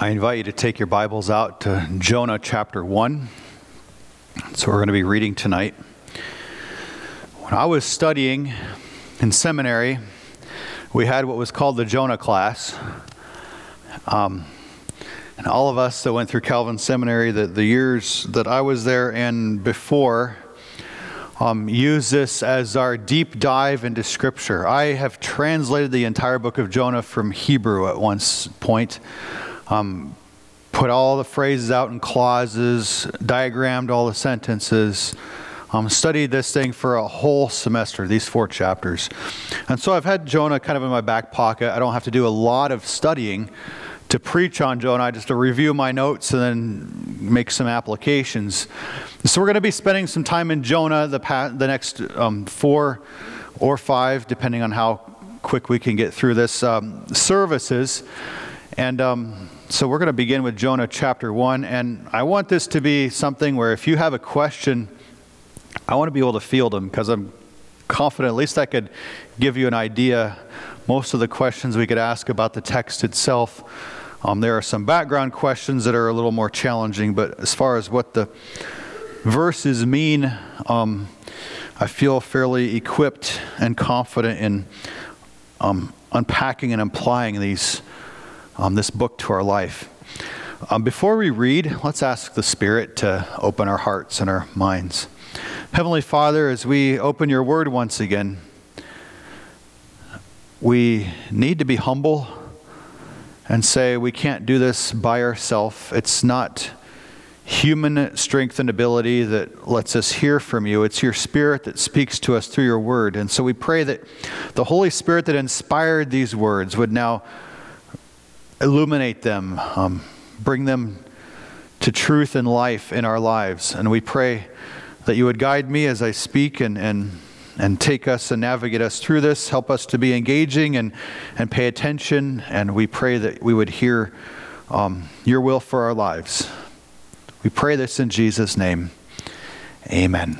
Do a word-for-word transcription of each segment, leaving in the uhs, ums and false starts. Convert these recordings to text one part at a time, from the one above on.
I invite you to take your Bibles out to Jonah chapter one. That's what we're going to be reading tonight. When I was studying in seminary, we had what was called the Jonah class. Um, and all of us that went through Calvin Seminary, the, the years that I was there and before, um, use this as our deep dive into Scripture. I have translated the entire book of Jonah from Hebrew at one point. Um, put all the phrases out in clauses, diagrammed all the sentences, um, studied this thing for a whole semester, these four chapters. And so I've had Jonah kind of in my back pocket. I don't have to do a lot of studying to preach on Jonah. I just to review my notes and then make some applications. So we're going to be spending some time in Jonah the, past, the next um, four or five, depending on how quick we can get through this, um, services. And um, so we're going to begin with Jonah chapter one, and I want this to be something where if you have a question, I want to be able to field them, because I'm confident at least I could give you an idea. Most of the questions we could ask about the text itself, um, there are some background questions that are a little more challenging, but as far as what the verses mean, um, I feel fairly equipped and confident in um, unpacking and applying these Um, this book to our life. Um, before we read, let's ask the Spirit to open our hearts and our minds. Heavenly Father, as we open your word once again, we need to be humble and say we can't do this by ourselves. It's not human strength and ability that lets us hear from you. It's your Spirit that speaks to us through your word. And so we pray that the Holy Spirit that inspired these words would now illuminate them, um, bring them to truth and life in our lives. And we pray that you would guide me as I speak and and, and take us and navigate us through this, help us to be engaging and, and pay attention. And we pray that we would hear um, your will for our lives. We pray this in Jesus' name. Amen.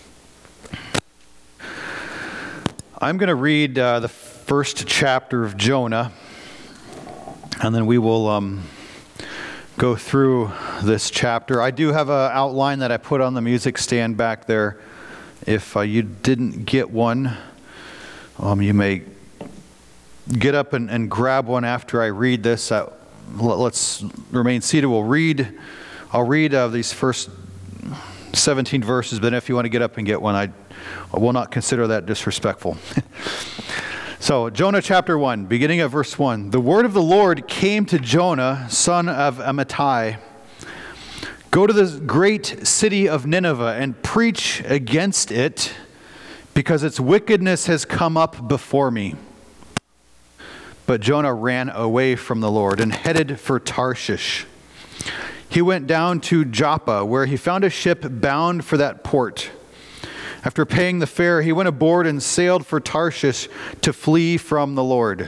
I'm going to read uh, the first chapter of Jonah, and then we will um, go through this chapter. I do have an outline that I put on the music stand back there. If uh, you didn't get one, um, you may get up and, and grab one after I read this. Uh, let's remain seated. We'll read. I'll read uh, these first seventeen verses, but if you want to get up and get one, I, I will not consider that disrespectful. So, Jonah chapter one, beginning of verse one. The word of the Lord came to Jonah, son of Amittai. Go to the great city of Nineveh and preach against it, because its wickedness has come up before me. But Jonah ran away from the Lord and headed for Tarshish. He went down to Joppa, where he found a ship bound for that port. After paying the fare, he went aboard and sailed for Tarshish to flee from the Lord.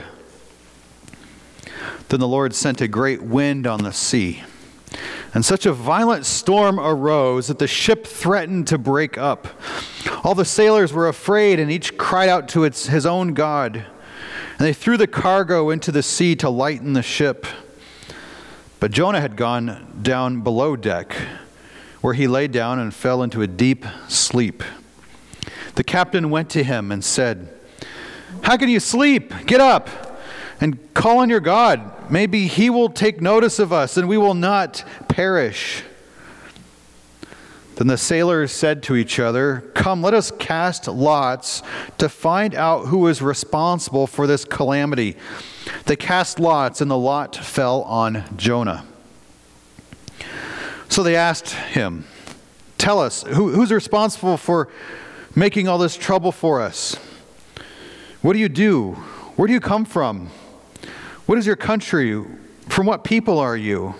Then the Lord sent a great wind on the sea, and such a violent storm arose that the ship threatened to break up. All the sailors were afraid, and each cried out to its, his own god. And they threw the cargo into the sea to lighten the ship. But Jonah had gone down below deck, where he lay down and fell into a deep sleep. The captain went to him and said, "How can you sleep? Get up and call on your God. Maybe he will take notice of us and we will not perish." Then the sailors said to each other, "Come, let us cast lots to find out who is responsible for this calamity." They cast lots, and the lot fell on Jonah. So they asked him, "Tell us, who, who's responsible for making all this trouble for us? What do you do? Where do you come from? What is your country? From what people are you?"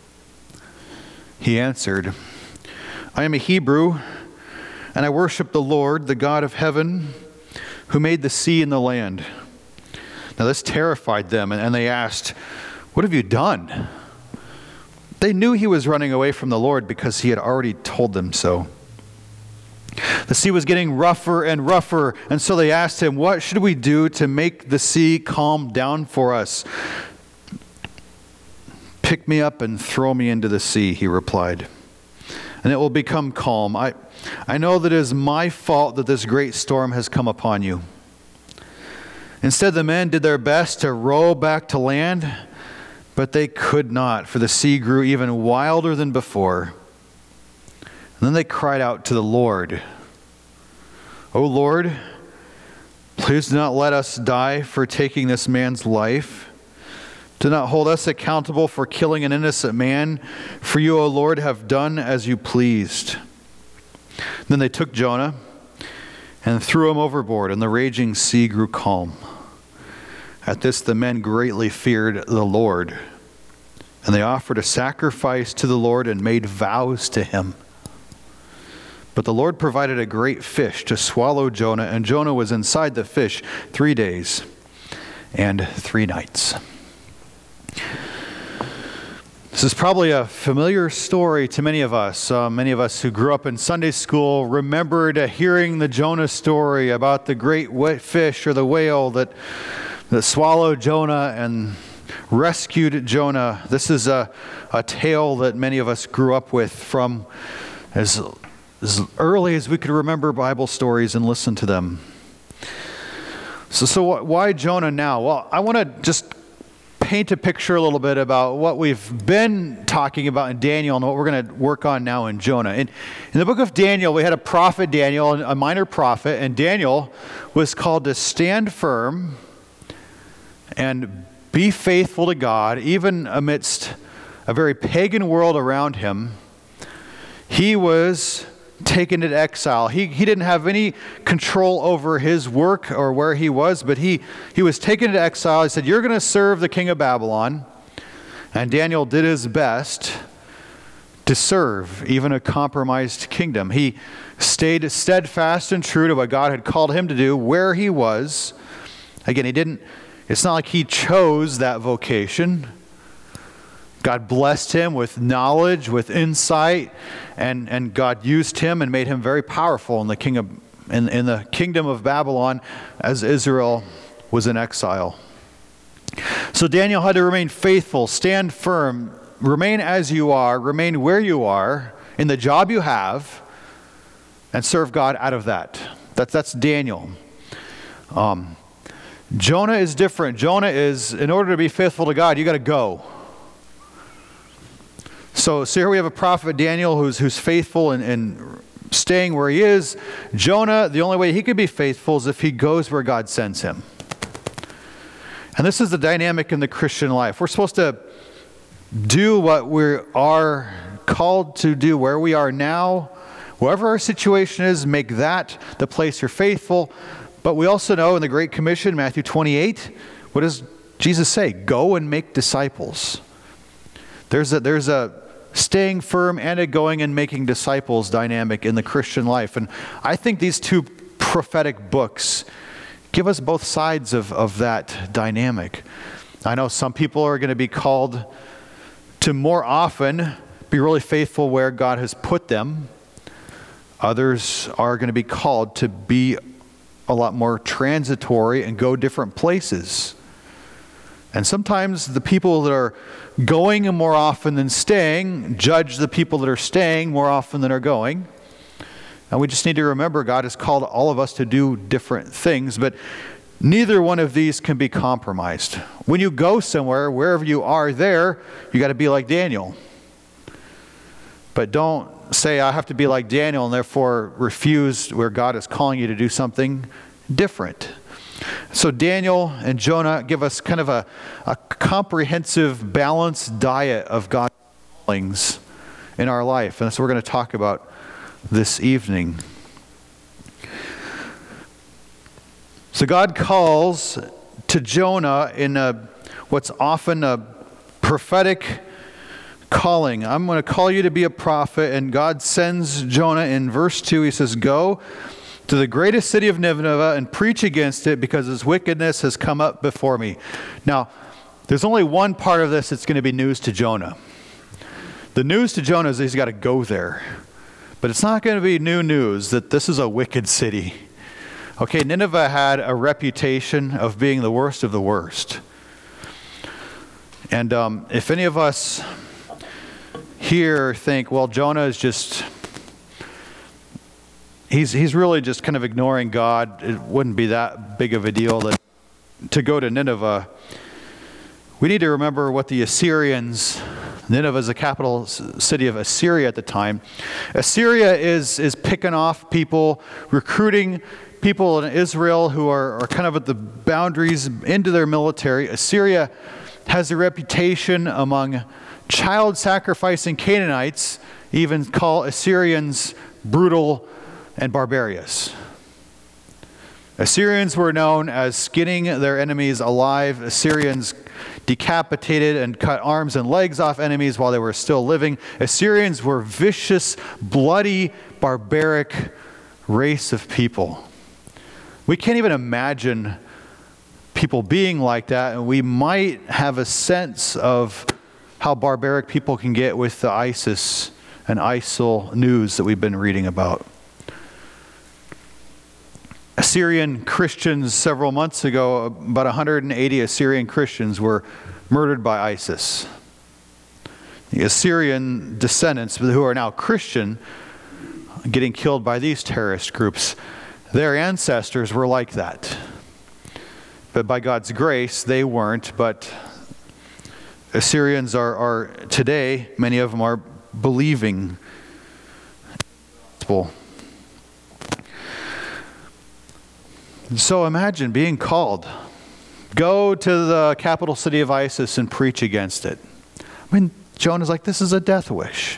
He answered, "I am a Hebrew, and I worship the Lord, the God of heaven, who made the sea and the land." Now this terrified them, and they asked, "What have you done?" They knew he was running away from the Lord because he had already told them so. The sea was getting rougher and rougher, and so they asked him, "What should we do to make the sea calm down for us?" "Pick me up and throw me into the sea," he replied, "and it will become calm. I, I know that it is my fault that this great storm has come upon you." Instead, the men did their best to row back to land, but they could not, for the sea grew even wilder than before. And then they cried out to the Lord, "O Lord, please do not let us die for taking this man's life. Do not hold us accountable for killing an innocent man, for you, O Lord, have done as you pleased." Then they took Jonah and threw him overboard, and the raging sea grew calm. At this the men greatly feared the Lord, and they offered a sacrifice to the Lord and made vows to him. But the Lord provided a great fish to swallow Jonah, and Jonah was inside the fish three days and three nights. This is probably a familiar story to many of us. Uh, many of us who grew up in Sunday school remembered uh, hearing the Jonah story about the great wh- fish or the whale that, that swallowed Jonah and rescued Jonah. This is a, a tale that many of us grew up with from as, as early as we could remember Bible stories and listen to them. So, so why Jonah now? Well, I want to just paint a picture a little bit about what we've been talking about in Daniel and what we're going to work on now in Jonah. In, in the book of Daniel, we had a prophet, Daniel, a minor prophet, and Daniel was called to stand firm and be faithful to God, even amidst a very pagan world around him. He was taken into exile. He he didn't have any control over his work or where he was, but he, he was taken into exile. He said, "You're going to serve the king of Babylon." And Daniel did his best to serve even a compromised kingdom. He stayed steadfast and true to what God had called him to do where he was. Again, he didn't, it's not like he chose that vocation. God blessed him with knowledge, with insight, and, and God used him and made him very powerful in the king of in, in the kingdom of Babylon as Israel was in exile. So Daniel had to remain faithful, stand firm, remain as you are, remain where you are, in the job you have, and serve God out of that. That's, that's Daniel. Um, Jonah is different. Jonah is, in order to be faithful to God, you got to go. So, so here we have a prophet, Daniel, who's who's faithful and, and staying where he is. Jonah, the only way he could be faithful is if he goes where God sends him. And this is the dynamic in the Christian life. We're supposed to do what we are called to do where we are now. Wherever our situation is, make that the place you're faithful. But we also know in the Great Commission, Matthew twenty-eight, what does Jesus say? Go and make disciples. There's a, there's a staying firm and a going and making disciples dynamic in the Christian life. And I think these two prophetic books give us both sides of, of that dynamic. I know some people are going to be called to more often be really faithful where God has put them. Others are going to be called to be a lot more transitory and go different places. And sometimes the people that are going more often than staying judge the people that are staying more often than are going. And we just need to remember God has called all of us to do different things, but neither one of these can be compromised. When you go somewhere, wherever you are there, you got to be like Daniel. But don't say, I have to be like Daniel, and therefore refuse where God is calling you to do something different. So Daniel and Jonah give us kind of a, a comprehensive, balanced diet of God's callings in our life. And that's what we're going to talk about this evening. So God calls to Jonah in a, what's often a prophetic calling. I'm going to call you to be a prophet. And God sends Jonah in verse two. He says, go to the greatest city of Nineveh and preach against it because its wickedness has come up before me. Now, there's only one part of this that's going to be news to Jonah. The news to Jonah is he's got to go there. But it's not going to be new news that this is a wicked city. Okay, Nineveh had a reputation of being the worst of the worst. And um, if any of us here think, well, Jonah is just, he's he's really just kind of ignoring God. It wouldn't be that big of a deal that to go to Nineveh. We need to remember what the Assyrians, Nineveh is the capital city of Assyria at the time. Assyria is is picking off people, recruiting people in Israel who are, are kind of at the boundaries into their military. Assyria has a reputation among child sacrificing Canaanites, even call Assyrians brutal and barbarous. Assyrians were known as skinning their enemies alive. Assyrians decapitated and cut arms and legs off enemies while they were still living. Assyrians were vicious, bloody, barbaric race of people. We can't even imagine people being like that, and we might have a sense of how barbaric people can get with the ISIS and ISIL news that we've been reading about. Assyrian Christians, several months ago, about one hundred eighty Assyrian Christians were murdered by ISIS. The Assyrian descendants, who are now Christian, getting killed by these terrorist groups, their ancestors were like that. But by God's grace, they weren't. But Assyrians are, are today, many of them are believing the gospel. So imagine being called, go to the capital city of ISIS and preach against it. I mean, Jonah's like, this is a death wish.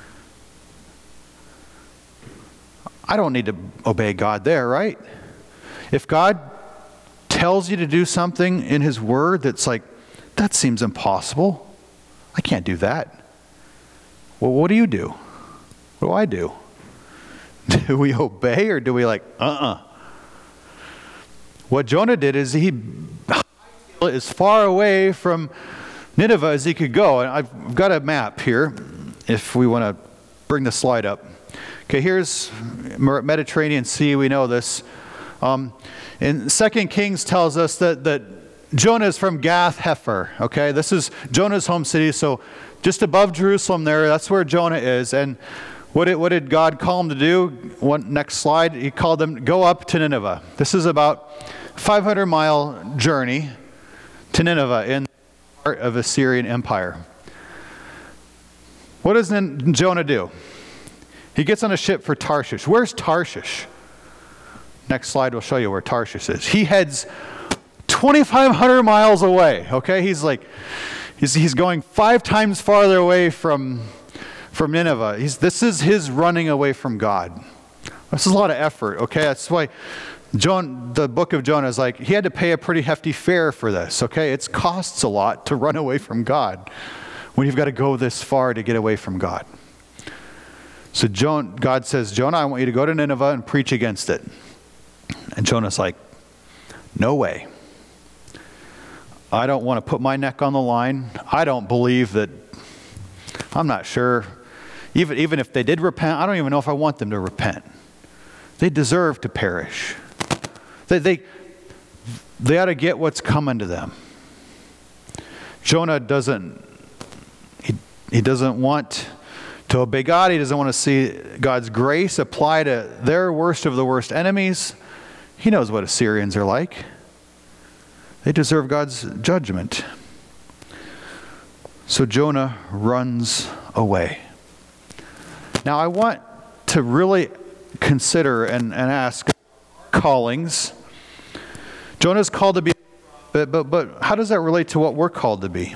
I don't need to obey God there, right? If God tells you to do something in his word that's like, that seems impossible. I can't do that. Well, what do you do? What do I do? Do we obey or do we like, uh-uh? What Jonah did is he as far away from Nineveh as he could go. And I've got a map here if we want to bring the slide up. Okay, here's Mediterranean Sea. We know this. Um, and Second Kings tells us that, that Jonah is from Gath Hepher. Okay, this is Jonah's home city. So just above Jerusalem there, that's where Jonah is. And what did, what did God call him to do? One, next slide. He called them, go up to Nineveh. This is about five hundred mile journey to Nineveh in the heart of Assyrian Empire. What does Jonah do? He gets on a ship for Tarshish. Where's Tarshish? Next slide will show you where Tarshish is. He heads twenty-five hundred miles away. Okay, he's like, he's, he's going five times farther away from, from Nineveh. He's, this is his running away from God. This is a lot of effort. Okay, that's why John, the book of Jonah is like, he had to pay a pretty hefty fare for this, okay? It costs a lot to run away from God when you've got to go this far to get away from God. So Jonah, God says, Jonah, I want you to go to Nineveh and preach against it. And Jonah's like, no way. I don't want to put my neck on the line. I don't believe that, I'm not sure. Even, even if they did repent, I don't even know if I want them to repent. They deserve to perish. They, they, they ought to get what's coming to them. Jonah doesn't, he, he doesn't want to obey God. He doesn't want to see God's grace apply to their worst of the worst enemies. He knows what Assyrians are like. They deserve God's judgment. So Jonah runs away. Now I want to really consider and, and ask callings. Jonah's called to be, but, but, but how does that relate to what we're called to be?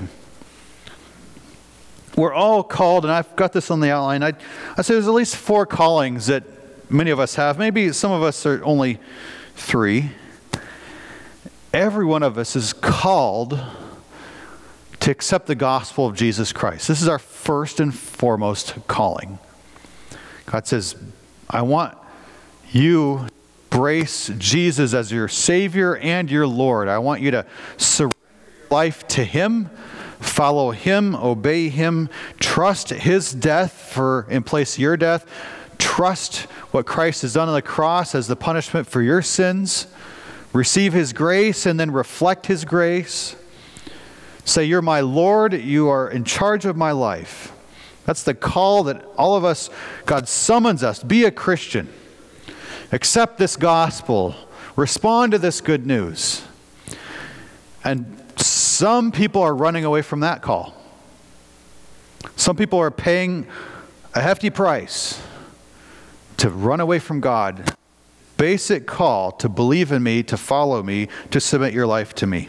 We're all called, and I've got this on the outline. I, I say there's at least four callings that many of us have. Maybe some of us are only three. Every one of us is called to accept the gospel of Jesus Christ. This is our first and foremost calling. God says, I want you to embrace Jesus as your Savior and your Lord. I want you to surrender your life to Him, follow Him, obey Him, trust His death for in place of your death, trust what Christ has done on the cross as the punishment for your sins, receive His grace and then reflect His grace. Say, you're my Lord, you are in charge of my life. That's the call that all of us, God summons us. Be a Christian. Accept this gospel. Respond to this good news. And some people are running away from that call. Some people are paying a hefty price to run away from God. Basic call to believe in me, to follow me, to submit your life to me.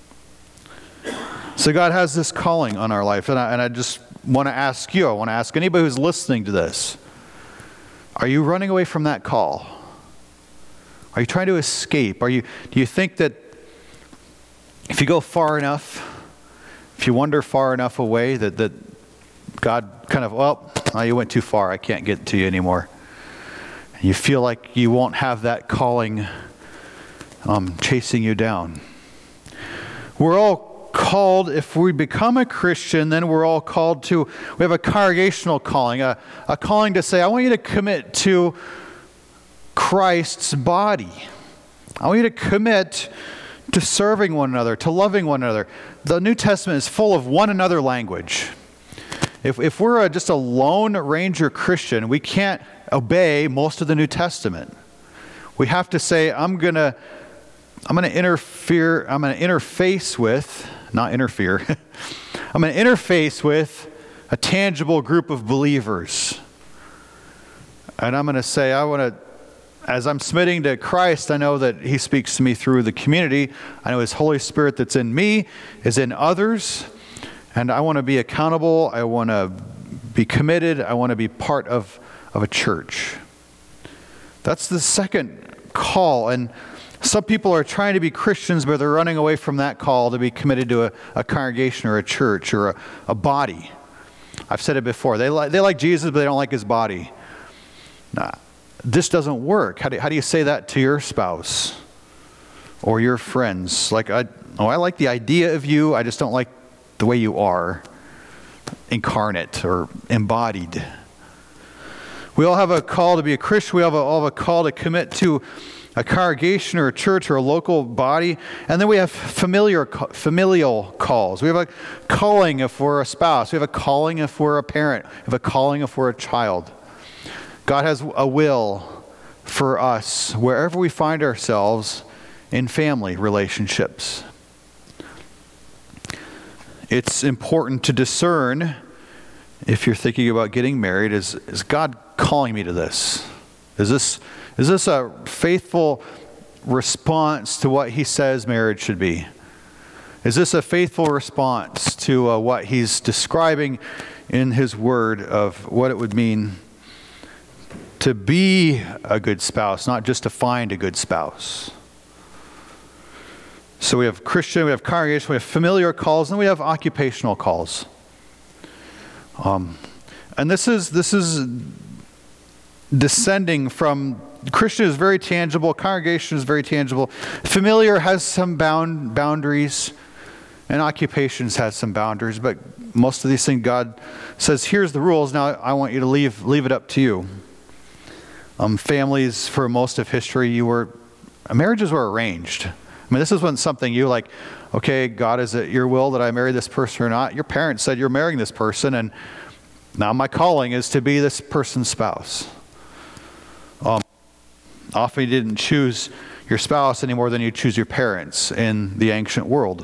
So God has this calling on our life, and I, and I just want to ask you, I want to ask anybody who's listening to this, are you running away from that call? Are you trying to escape? Are you? Do you think that if you go far enough, if you wander far enough away, that, that God kind of, well, oh, you went too far, I can't get to you anymore. And you feel like you won't have that calling um, chasing you down. We're all called, if we become a Christian, then we're all called to, we have a congregational calling, a, a calling to say, I want you to commit to Christ's body. I want you to commit to serving one another, to loving one another. The New Testament is full of one another language. If, if we're a, just a lone ranger Christian, we can't obey most of the New Testament. We have to say, I'm going to I'm going to interfere, I'm going to interface with, not interfere, I'm going to interface with a tangible group of believers. And I'm going to say, I want to, as I'm submitting to Christ, I know that He speaks to me through the community. I know His Holy Spirit that's in me is in others. And I want to be accountable. I want to be committed. I want to be part of, of a church. That's the second call. And some people are trying to be Christians, but they're running away from that call to be committed to a, a congregation or a church or a, a body. I've said it before. They like, they like Jesus, but they don't like His body. Nah, this doesn't work. How do, how do you say that to your spouse or your friends? Like, I, oh, I like the idea of you. I just don't like the way you are, incarnate or embodied. We all have a call to be a Christian. We have a, all have a call to commit to a congregation or a church or a local body. And then we have familiar, familial calls. We have a calling if we're a spouse. We have a calling if we're a parent. We have a calling if we're a child. God has a will for us wherever we find ourselves in family relationships. It's important to discern, if you're thinking about getting married, is, is God calling me to this? Is this is this a faithful response to what He says marriage should be? Is this a faithful response to uh, what He's describing in His Word of what it would mean to be a good spouse, not just to find a good spouse? So we have Christian, we have congregation, we have familiar calls, and we have occupational calls. Um, and this is this is descending from Christian is very tangible, congregation is very tangible. Familiar has some bound boundaries, and occupations has some boundaries. But most of these things, God says, "Here's the rules. Now I want you to leave leave it up to you." Um, families, for most of history, you were marriages were arranged. I mean, this isn't something you like, okay, God, is it your will that I marry this person or not? Your parents said you're marrying this person, and now my calling is to be this person's spouse. Um, often you didn't choose your spouse any more than you choose your parents in the ancient world.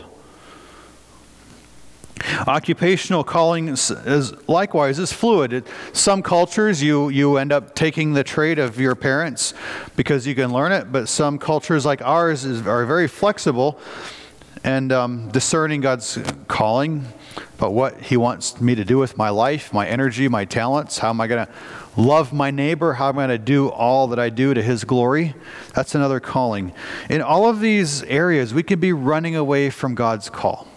Occupational calling is, is likewise is fluid. It, some cultures you you end up taking the trade of your parents because you can learn it, but some cultures like ours is, are very flexible and um, discerning God's calling about what He wants me to do with my life, my energy, my talents. How am I going to love my neighbor? How am I going to do all that I do to His glory? That's another calling. In all of these areas, we can be running away from God's call.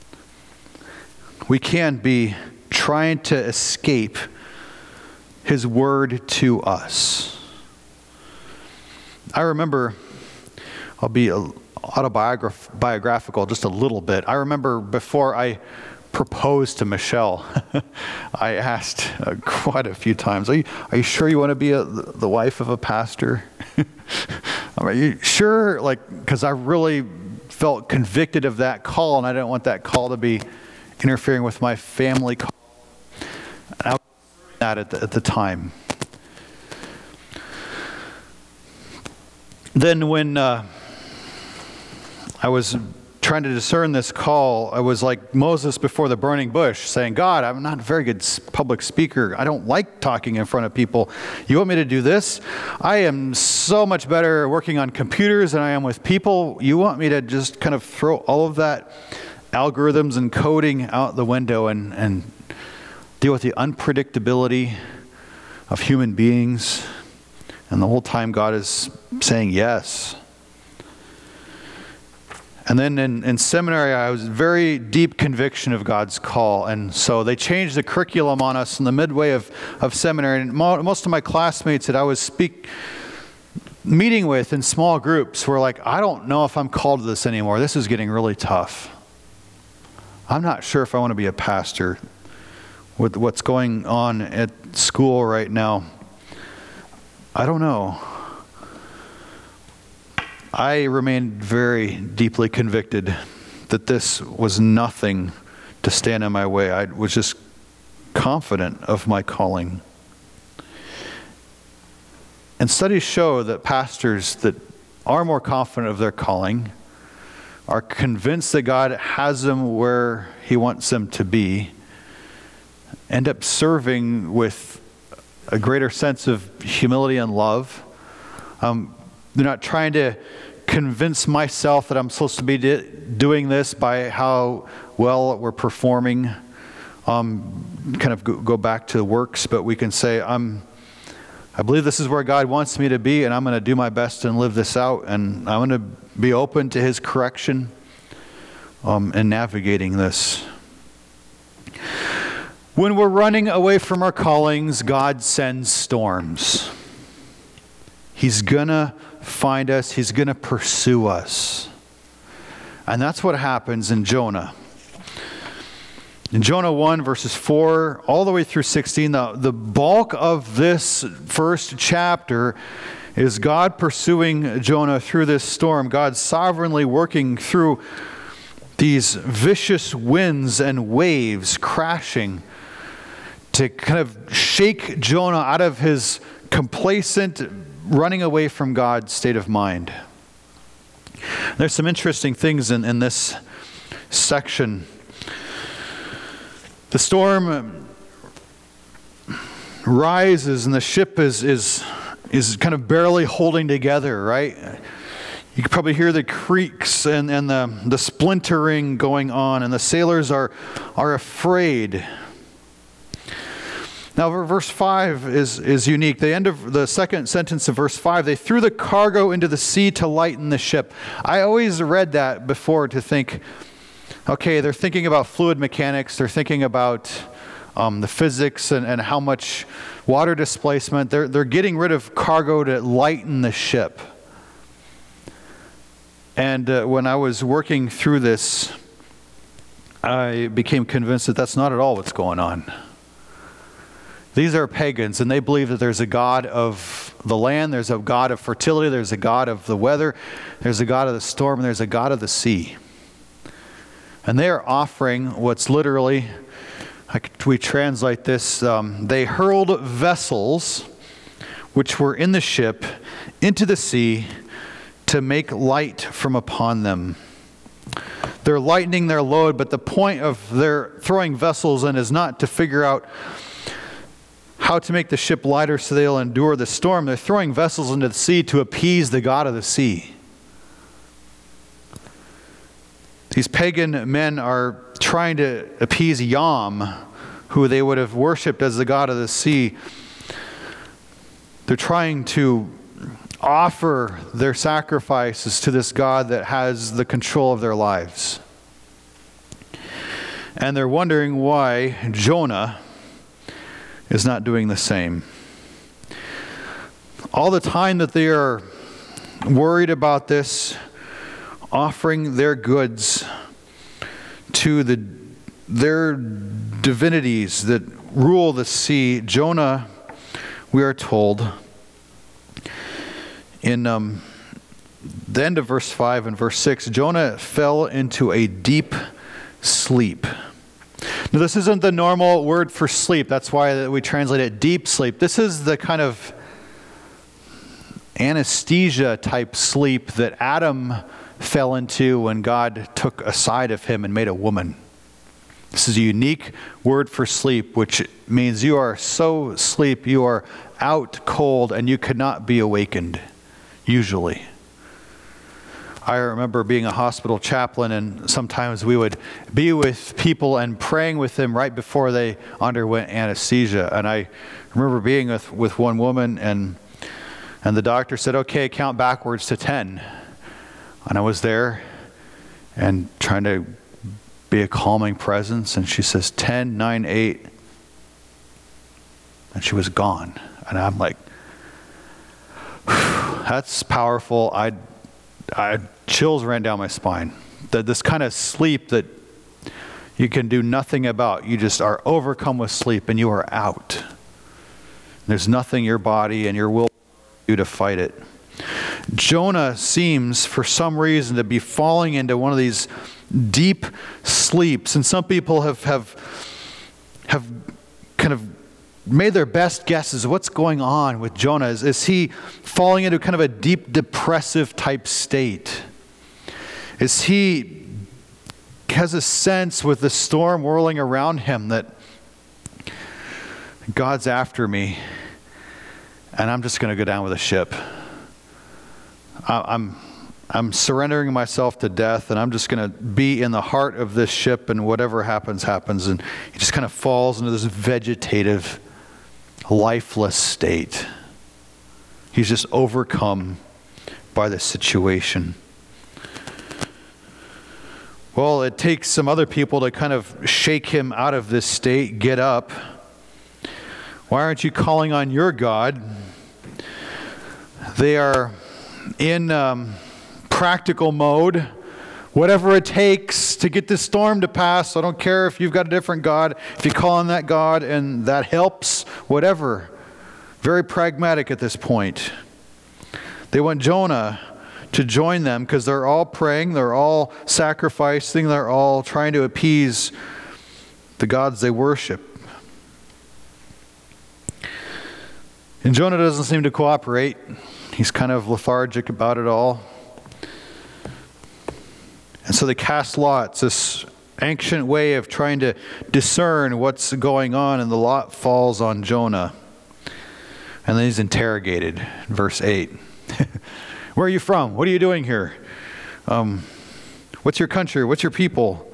We can be trying to escape His word to us. I remember, I'll be autobiographical just a little bit. I remember before I proposed to Michelle, I asked uh, quite a few times, are you, are you sure you want to be a, the wife of a pastor? Are you sure? Like, because I really felt convicted of that call, and I didn't want that call to be interfering with my family call. And I was doing that at the, at the time. Then when uh, I was trying to discern this call, I was like Moses before the burning bush, saying, God, I'm not a very good public speaker. I don't like talking in front of people. You want me to do this? I am so much better working on computers than I am with people. You want me to just kind of throw all of that algorithms and coding out the window and, and deal with the unpredictability of human beings? And the whole time God is saying yes. And then in, in seminary, I was very deep conviction of God's call. And so they changed the curriculum on us in the midway of, of seminary. And mo- most of my classmates that I was speak, meeting with in small groups were like, I don't know if I'm called to this anymore. This is getting really tough. I'm not sure if I want to be a pastor with what's going on at school right now. I don't know. I remained very deeply convicted that this was nothing to stand in my way. I was just confident of my calling. And studies show that pastors that are more confident of their calling are convinced that God has them where He wants them to be, end up serving with a greater sense of humility and love. Um, they're not trying to convince myself that I'm supposed to be di- doing this by how well we're performing, um, kind of go, go back to the works, but we can say, I'm, I believe this is where God wants me to be, and I'm going to do my best and live this out, and I'm going to be open to His correction um, in navigating this. When we're running away from our callings, God sends storms. He's going to find us. He's going to pursue us. And that's what happens in Jonah. In Jonah one, verses four, all the way through sixteen, the, the bulk of this first chapter is God pursuing Jonah through this storm. God sovereignly working through these vicious winds and waves crashing to kind of shake Jonah out of his complacent, running away from God state of mind. There's some interesting things in, in this section. The storm rises and the ship is is is kind of barely holding together, right? You can probably hear the creaks and, and the, the splintering going on, and the sailors are are afraid. Now, verse five is, is unique. The end of the second sentence of verse five, they threw the cargo into the sea to lighten the ship. I always read that before to think, okay, they're thinking about fluid mechanics. They're thinking about um, the physics and, and how much water displacement. They're, they're getting rid of cargo to lighten the ship. And uh, when I was working through this, I became convinced that that's not at all what's going on. These are pagans, and they believe that there's a God of the land, there's a God of fertility, there's a God of the weather, there's a God of the storm, and there's a God of the sea. And they are offering what's literally, I could, we translate this, um, they hurled vessels which were in the ship into the sea to make light from upon them. They're lightening their load, but the point of their throwing vessels in is not to figure out how to make the ship lighter so they'll endure the storm. They're throwing vessels into the sea to appease the God of the sea. These pagan men are trying to appease Yam, who they would have worshipped as the God of the sea. They're trying to offer their sacrifices to this God that has the control of their lives. And they're wondering why Jonah is not doing the same. All the time that they are worried about this, offering their goods to the their divinities that rule the sea, Jonah, we are told in um, the end of verse five and verse six, Jonah fell into a deep sleep. Now, this isn't the normal word for sleep. That's why we translate it deep sleep. This is the kind of anesthesia type sleep that Adam fell into when God took a side of him and made a woman. This is a unique word for sleep, which means you are so asleep, you are out cold, and you could not be awakened, usually. I remember being a hospital chaplain, and sometimes we would be with people and praying with them right before they underwent anesthesia. And I remember being with, with one woman, and and the doctor said, okay, count backwards to ten. And I was there and trying to be a calming presence, and she says, ten, nine, eight. And she was gone. And I'm like, that's powerful. I, I chills ran down my spine. That this kind of sleep that you can do nothing about. You just are overcome with sleep and you are out. There's nothing your body and your will do to fight it. Jonah seems, for some reason, to be falling into one of these deep sleeps. And some people have have have kind of made their best guesses of what's going on with Jonah. Is, is he falling into kind of a deep depressive type state? Is he has a sense with the storm whirling around him that God's after me and I'm just going to go down with the ship? I'm I'm surrendering myself to death, and I'm just going to be in the heart of this ship, and whatever happens, happens. And he just kind of falls into this vegetative, lifeless state. He's just overcome by the situation. Well, it takes some other people to kind of shake him out of this state. Get up. Why aren't you calling on your God? They are in um, practical mode. Whatever it takes to get this storm to pass. I don't care if you've got a different God. If you call on that God and that helps, whatever. Very pragmatic at this point. They want Jonah to join them because they're all praying, they're all sacrificing, they're all trying to appease the gods they worship. And Jonah doesn't seem to cooperate. He's kind of lethargic about it all. And so they cast lots, this ancient way of trying to discern what's going on, and the lot falls on Jonah. And then he's interrogated, verse eight. Where are you from? What are you doing here? Um, what's your country? What's your people?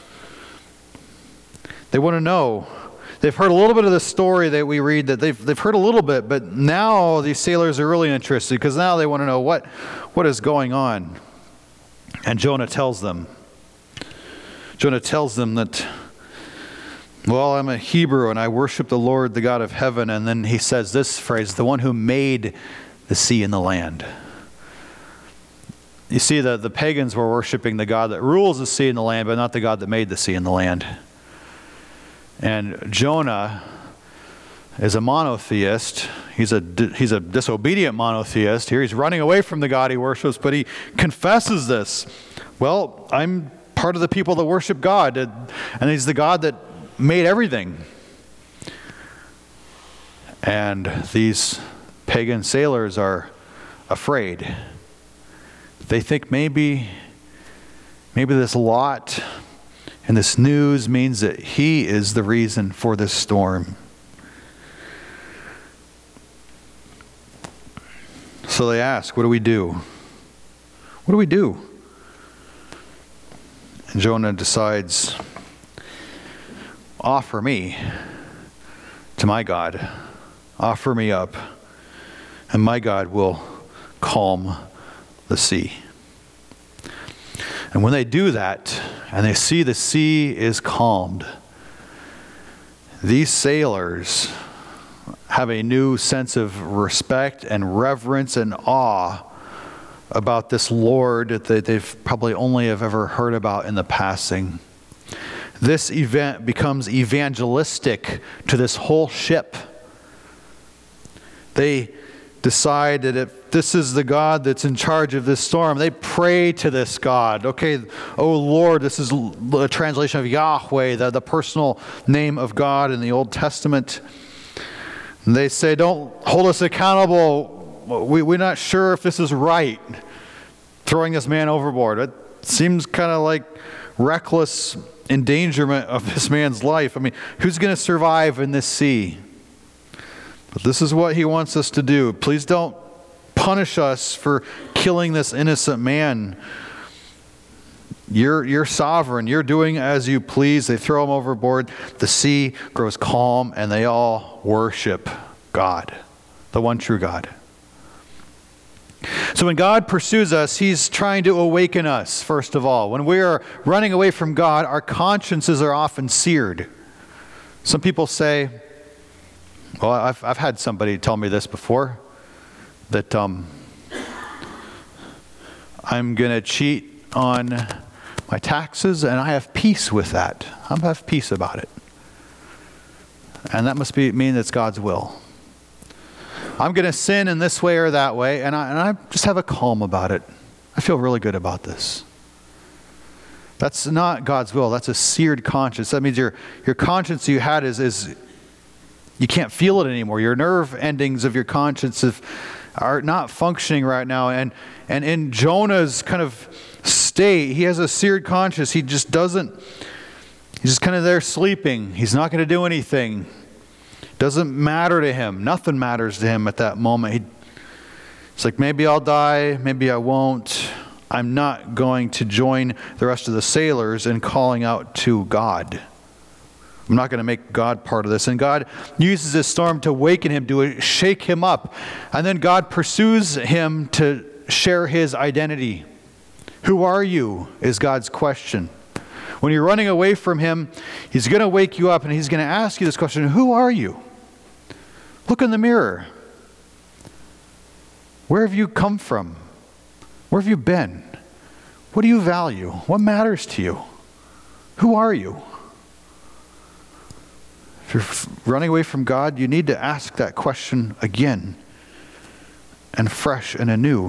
They want to know. They've heard a little bit of the story that we read, that they've they've heard a little bit, but now these sailors are really interested because now they want to know what what is going on. And Jonah tells them. Jonah tells them that, well, I'm a Hebrew and I worship the Lord, the God of heaven. And then he says this phrase, the one who made the sea and the land. You see, the, the pagans were worshiping the God that rules the sea and the land, but not the God that made the sea and the land. And Jonah is a monotheist. He's a, he's a disobedient monotheist. Here he's running away from the God he worships, but he confesses this. Well, I'm part of the people that worship God, and he's the God that made everything. And these pagan sailors are afraid. They think maybe, maybe this lot and this news means that he is the reason for this storm. So they ask, what do we do? What do we do? And Jonah decides, offer me to my God. Offer me up, and my God will calm the sea. And when they do that, and they see the sea is calmed, these sailors have a new sense of respect and reverence and awe about this Lord that they've probably only have ever heard about in the passing. This event becomes evangelistic to this whole ship. They decide that if this is the God that's in charge of this storm, they pray to this God. Okay, oh Lord, this is a translation of Yahweh, the, the personal name of God in the Old Testament. And they say, don't hold us accountable. We, we're not sure if this is right, throwing this man overboard. It seems kind of like reckless endangerment of this man's life. I mean, who's going to survive in this sea? But this is what he wants us to do. Please don't punish us for killing this innocent man. You're, you're sovereign. You're doing as you please. They throw him overboard. The sea grows calm, and they all worship God, the one true God. So when God pursues us, he's trying to awaken us, first of all. When we are running away from God, our consciences are often seared. Some people say, well, I've, I've had somebody tell me this before, that um, I'm going to cheat on my taxes, and I have peace with that. I have peace about it. And that must be mean that's God's will. I'm going to sin in this way or that way, and I, and I just have a calm about it. I feel really good about this. That's not God's will. That's a seared conscience. That means your, your conscience you had is, is you can't feel it anymore. Your nerve endings of your conscience have, are not functioning right now. And, and in Jonah's kind of state, he has a seared conscience. He just doesn't, he's just kind of there sleeping. He's not going to do anything. Doesn't matter to him. Nothing matters to him at that moment. He, it's like, maybe I'll die, maybe I won't. I'm not going to join the rest of the sailors in calling out to God. I'm not going to make God part of this. And God uses this storm to waken him, to shake him up. And then God pursues him to share his identity. Who are you, is God's question. When you're running away from him, he's going to wake you up and he's going to ask you this question: who are you? Look in the mirror. Where have you come from? Where have you been? What do you value? What matters to you? Who are you? If you're running away from God, you need to ask that question again and fresh and anew.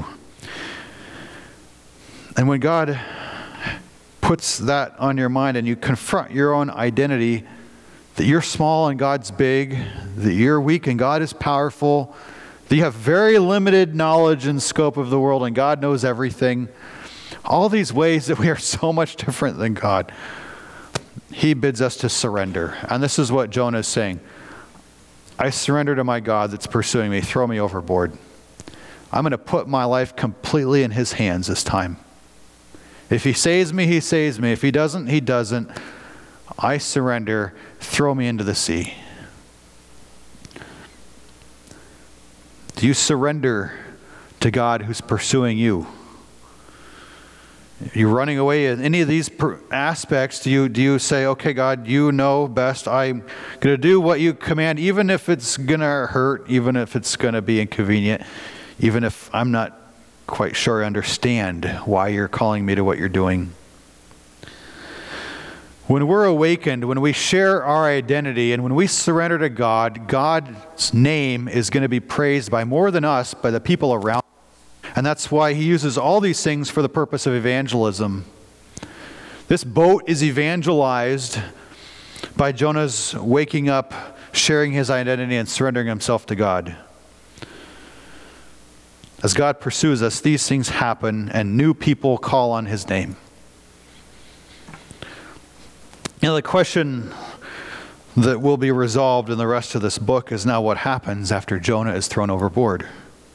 And when God puts that on your mind and you confront your own identity, that you're small and God's big, that you're weak and God is powerful, that you have very limited knowledge and scope of the world and God knows everything, all these ways that we are so much different than God, he bids us to surrender. And this is what Jonah is saying. I surrender to my God that's pursuing me. Throw me overboard. I'm going to put my life completely in his hands this time. If he saves me, he saves me. If he doesn't, he doesn't. I surrender. Throw me into the sea. Do you surrender to God who's pursuing you? You're running away in any of these per- aspects. Do you, do you say, okay, God, you know best. I'm going to do what you command, even if it's going to hurt, even if it's going to be inconvenient, even if I'm not quite sure I understand why you're calling me to what you're doing. When we're awakened, when we share our identity, and when we surrender to God, God's name is going to be praised by more than us, by the people around. And that's why he uses all these things for the purpose of evangelism. This boat is evangelized by Jonah's waking up, sharing his identity, and surrendering himself to God. As God pursues us, these things happen, and new people call on his name. You know, the question that will be resolved in the rest of this book is now what happens after Jonah is thrown overboard.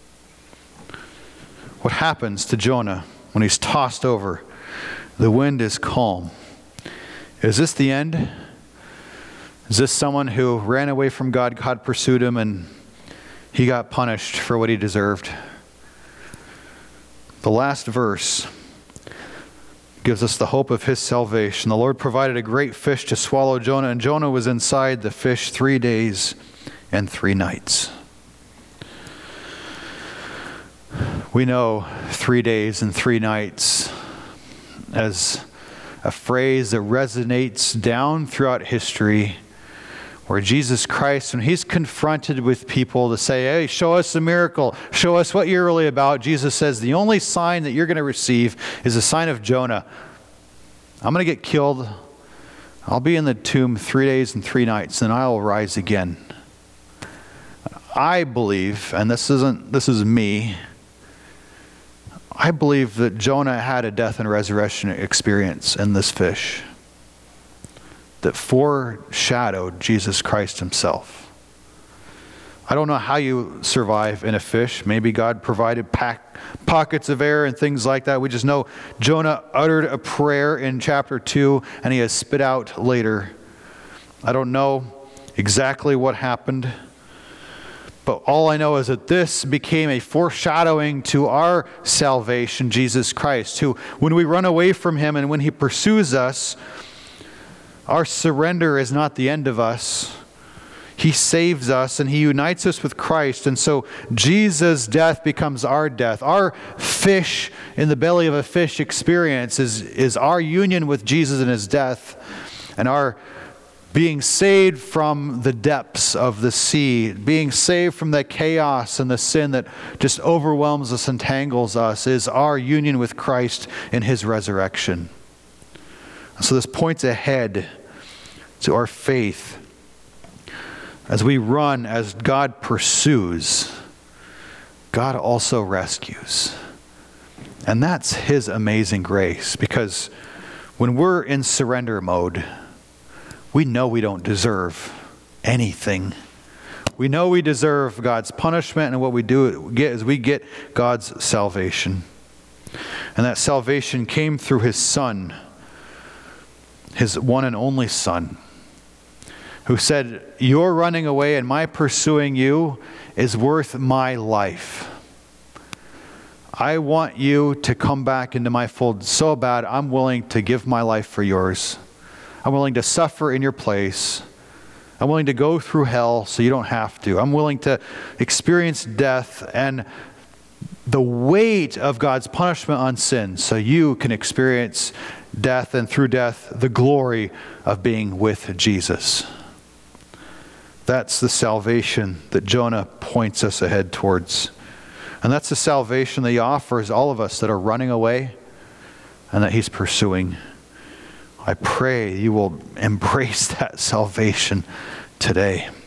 What happens to Jonah when he's tossed over? The wind is calm. Is this the end? Is this someone who ran away from God, God pursued him, and he got punished for what he deserved? The last verse gives us the hope of his salvation. The Lord provided a great fish to swallow Jonah, and Jonah was inside the fish three days and three nights. We know three days and three nights as a phrase that resonates down throughout history where Jesus Christ, when he's confronted with people to say, hey, show us a miracle, show us what you're really about, Jesus says, the only sign that you're going to receive is a sign of Jonah. I'm going to get killed. I'll be in the tomb three days and three nights, and I will rise again. I believe, and this isn't, this is me, I believe that Jonah had a death and resurrection experience in this fish that foreshadowed Jesus Christ himself. I don't know how you survive in a fish. Maybe God provided pack, pockets of air and things like that. We just know Jonah uttered a prayer in chapter two, and he has spit out later. I don't know exactly what happened, but all I know is that this became a foreshadowing to our salvation, Jesus Christ, who, when we run away from him and when he pursues us, our surrender is not the end of us. He saves us and he unites us with Christ. And so Jesus' death becomes our death. Our fish in the belly of a fish experience is, is our union with Jesus in his death, and our being saved from the depths of the sea, being saved from the chaos and the sin that just overwhelms us and tangles us, is our union with Christ in his resurrection. So this points ahead to our faith as we run, as God pursues, God also rescues. And that's his amazing grace, because when we're in surrender mode, we know we don't deserve anything. We know we deserve God's punishment, and what we do get is we get God's salvation. And that salvation came through his Son, his one and only Son, who said, your running away and my pursuing you is worth my life. I want you to come back into my fold so bad, I'm willing to give my life for yours. I'm willing to suffer in your place. I'm willing to go through hell so you don't have to. I'm willing to experience death and the weight of God's punishment on sin so you can experience death, and through death, the glory of being with Jesus. That's the salvation that Jonah points us ahead towards. And that's the salvation that he offers all of us that are running away and that he's pursuing. I pray you will embrace that salvation today.